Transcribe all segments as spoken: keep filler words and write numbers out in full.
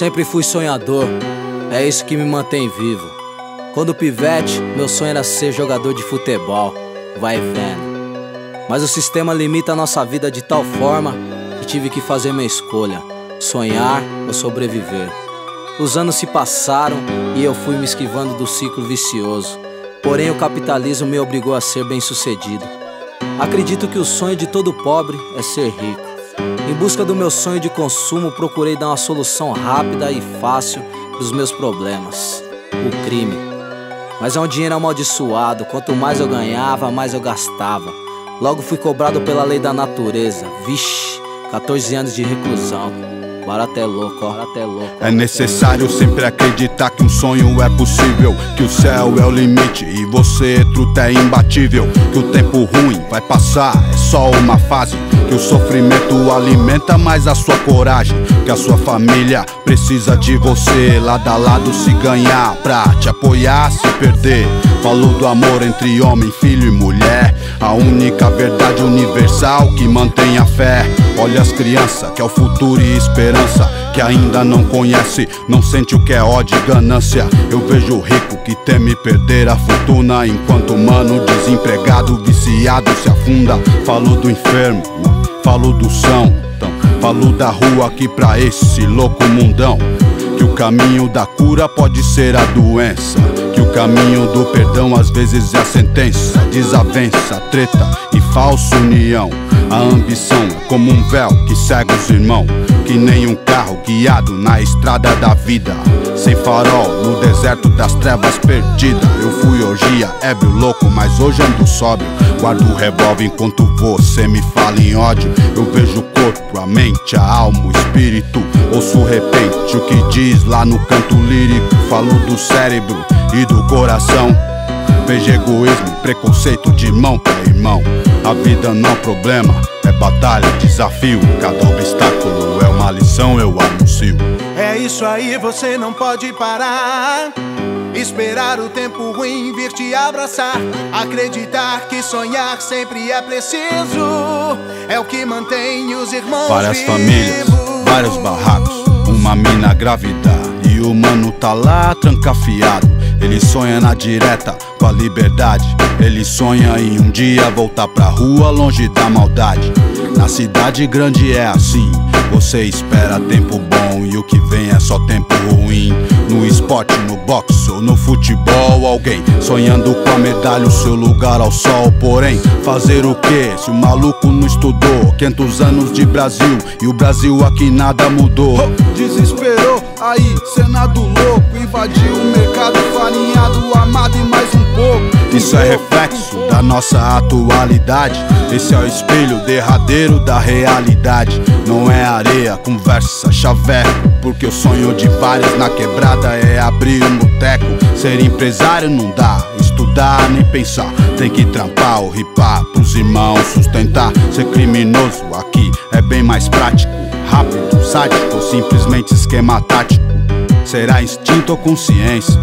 sempre fui sonhador, é isso que me mantém vivo. Quando pivete, meu sonho era ser jogador de futebol, vai vendo. Mas o sistema limita a nossa vida de tal forma que tive que fazer minha escolha: sonhar ou sobreviver. Os anos se passaram e eu fui me esquivando do ciclo vicioso. Porém o capitalismo me obrigou a ser bem-sucedido. Acredito que o sonho de todo pobre é ser rico. Em busca do meu sonho de consumo, procurei dar uma solução rápida e fácil dos meus problemas: o crime. Mas é um dinheiro amaldiçoado, quanto mais eu ganhava, mais eu gastava. Logo fui cobrado pela lei da natureza. Vixe, quatorze anos de reclusão. Barato é louco, ó, barato é louco. É necessário sempre acreditar que um sonho é possível, que o céu é o limite e você, truta, é imbatível. Que o tempo ruim vai passar, é só uma fase. Que o sofrimento alimenta mais a sua coragem. Que a sua família precisa de você, lado a lado se ganhar, pra te apoiar se perder. Falou do amor entre homem, filho e mulher, a única verdade universal que mantém a fé. Olha as crianças, que é o futuro e esperança, que ainda não conhece, não sente o que é ódio e ganância. Eu vejo o rico que teme perder a fortuna, enquanto o mano desempregado, viciado se afunda. Falou do enfermo, falou do são, falou da rua aqui pra esse louco mundão. Que o caminho da cura pode ser a doença, que o caminho do perdão às vezes é a sentença. Desavença, treta e falsa união. A ambição é como um véu que cega os irmãos, que nem um carro guiado na estrada da vida, sem farol no deserto das trevas perdida. Eu fui orgia, ébrio, louco, mas hoje ando sóbrio. Guardo o revólver enquanto você me fala em ódio. Eu vejo o corpo, a mente, a alma, o espírito. Ouço repente o que diz lá no canto lírico. Falo do cérebro e do coração. Vejo egoísmo e preconceito de irmão pra irmão. A vida não é problema, é batalha, desafio. Cada obstáculo é uma lição, eu anuncio. É isso aí, você não pode parar. Esperar o tempo ruim vir te abraçar. Acreditar que sonhar sempre é preciso. É o que mantém os irmãos Várias vivos. famílias, vários barracos, uma mina grávida e o mano tá lá trancafiado. Ele sonha na direta com a liberdade. Ele sonha em um dia voltar pra rua longe da maldade. Na cidade grande é assim, você espera tempo bom e o que vem é só tempo ruim. No esporte, no boxe ou no futebol, alguém sonhando com a medalha, o seu lugar ao sol. Porém, fazer o que se o maluco não estudou? quinhentos anos de Brasil e o Brasil aqui nada mudou. Desesperou, aí Senado louco, invadiu o mercado farinhado, amado e mais um pouco. Isso é reflexo da nossa atualidade. Esse é o espelho derradeiro da realidade. Não é areia, conversa, chaveco, porque o sonho de vários na quebrada é abrir um boteco. Ser empresário não dá, estudar nem pensar. Tem que trampar ou ripar pros irmãos sustentar. Ser criminoso aqui é bem mais prático, rápido, sádico ou simplesmente esquema tático. Será instinto ou consciência?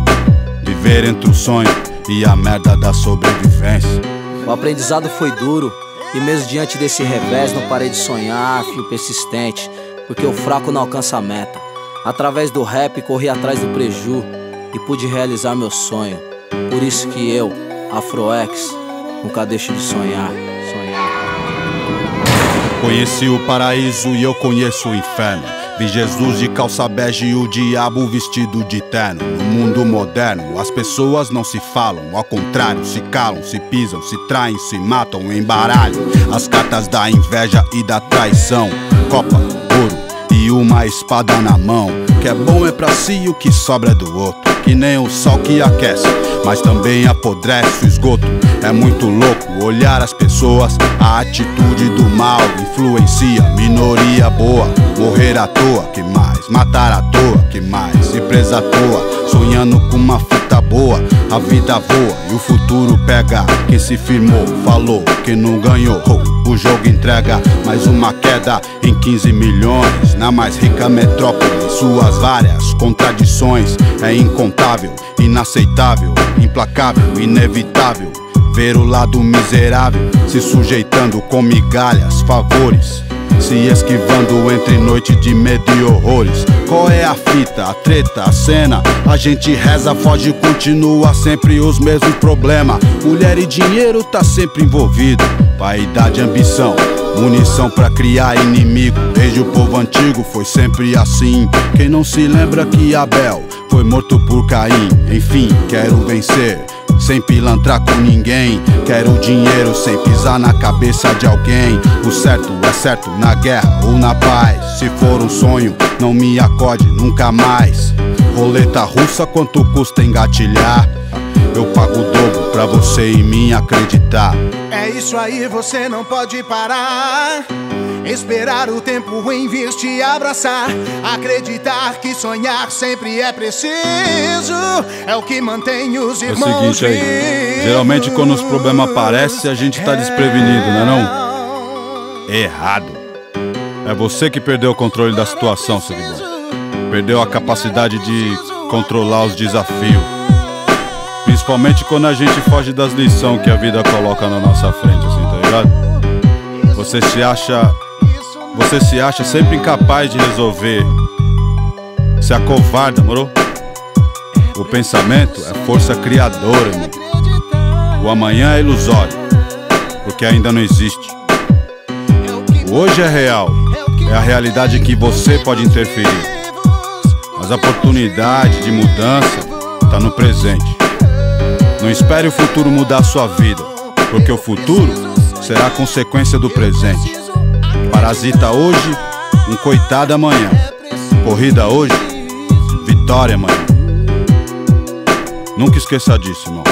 Viver entre o sonho e a merda da sobrevivência. O aprendizado foi duro e mesmo diante desse revés não parei de sonhar, fio persistente, porque o fraco não alcança a meta. Através do rap corri atrás do preju e pude realizar meu sonho. Por isso que eu, Afroex, nunca deixo de sonhar, sonhar. Conheci o paraíso e eu conheço o inferno. Vi Jesus de calça bege e o diabo vestido de terno. No mundo moderno, as pessoas não se falam, ao contrário, se calam, se pisam, se traem, se matam, embaralham as cartas da inveja e da traição. Copa, ouro e uma espada na mão. O que é bom é pra si e o que sobra é do outro. Que nem o sol que aquece, mas também apodrece o esgoto. É muito louco olhar as pessoas, a atitude do mal influencia minoria boa. Morrer à toa, que mais? Matar à toa, que mais? Ir presa à toa, sonhando com uma fita boa. A vida voa e o futuro pega quem se firmou, falou que não ganhou. O jogo entrega mais uma queda em quinze milhões na mais rica metrópole. Suas várias contradições é incontável, inaceitável, implacável, inevitável. Ver o lado miserável se sujeitando com migalhas, favores se esquivando entre noite de medo e horrores. Qual é a fita, a treta, a cena? A gente reza, foge e continua sempre os mesmos problemas. Mulher e dinheiro tá sempre envolvido, vaidade, ambição, munição pra criar inimigo. Desde o povo antigo foi sempre assim. Quem não se lembra que Abel foi morto por Caim? Enfim, quero vencer sem pilantrar com ninguém. Quero dinheiro sem pisar na cabeça de alguém. O certo é certo na guerra ou na paz. Se for um sonho, não me acorde nunca mais. Roleta russa, quanto custa engatilhar? Eu pago o dobro pra você em mim acreditar. É isso aí, você não pode parar. Esperar o tempo ruim vir te abraçar. Acreditar que sonhar sempre é preciso. É o que mantém os irmãos vivos. É o seguinte aí, geralmente quando os problemas aparecem a gente tá desprevenido, não é não? Errado. É você que perdeu o controle da situação, seguidor. Perdeu a capacidade de controlar os desafios. Principalmente quando a gente foge das lições que a vida coloca na nossa frente, assim, tá ligado? Você se acha... Você se acha sempre incapaz de resolver. Se acovarda, moro? O pensamento é força criadora, irmão. O amanhã é ilusório, porque ainda não existe. O hoje é real, é a realidade que você pode interferir. Mas a oportunidade de mudança tá no presente. Não espere o futuro mudar a sua vida, porque o futuro será a consequência do presente. Parasita hoje, um coitado amanhã. Corrida hoje, vitória amanhã. Nunca esqueça disso, irmão.